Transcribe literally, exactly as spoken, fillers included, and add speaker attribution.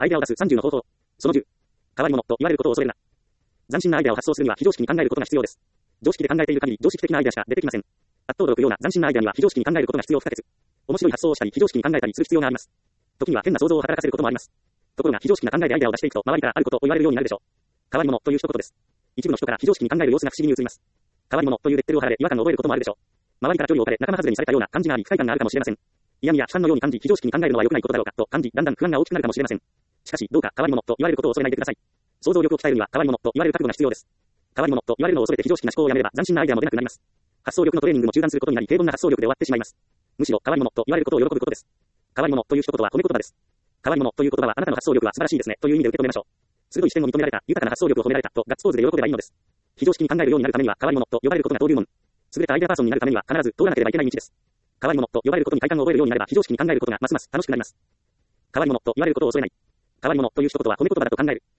Speaker 1: アイデアを出すさんじゅうの方法。そのじゅう。変わり者と言われることを恐れるな。斬新なアイデアを発想するには非常識に考えることが必要です。常識で考えている限り常識的なアイデアしか出てきません。圧倒度ような斬新なアイデアには非常識に考えることが必要不可欠。面白い発想をしたり非常識に考えたりする必要があります。時には変な想像を働かせることもあります。ところが非常識な考えでアイデアを出していくと周りからあることを言われるようになるでしょう。変わり者という一言です。一部の人から非常識に考える様子が不思議に映ります。変わり者というレッテルを貼られ違和感を覚えることもあるでしょう。周りから距離を置かれ仲間外れにされたような感じがあり不快感があるかもしれません。嫌味や悲観のように感じ非常識に考えるのは良くないことだろうかと感じだんだん不安が大きくなるかもしれません。しかしどうか変わり者と言われることを恐れないでください。想像力を鍛えるには変わり者と言われる覚悟が必要です。変わり者と言われるのを恐れて非常識な思考をやめれば斬新なアイデアも出なくなります。発想力のトレーニングも中断することになり平凡な発想力で終わってしまいます。むしろ変わり者と言われることを喜ぶことです。変わり者という一言は褒め言葉です。変わり者という言葉はあなたの発想力は素晴らしいですねという意味で受け止めましょう。鋭い視点を認められた豊かな発想力を褒められたとガッツポーズで喜べばいいのです。非常識に考えるようになるためには変わり者と呼ばれることが登竜門。優れたアイデアパーソンになるためには必ず通らなければいけない道です。変わり者と呼ばれることに快感を覚えるようになれば非常識に考えることがますます楽しくなります。変わり者と言われることを恐れない。変わり者という一言は褒め言葉だと考える。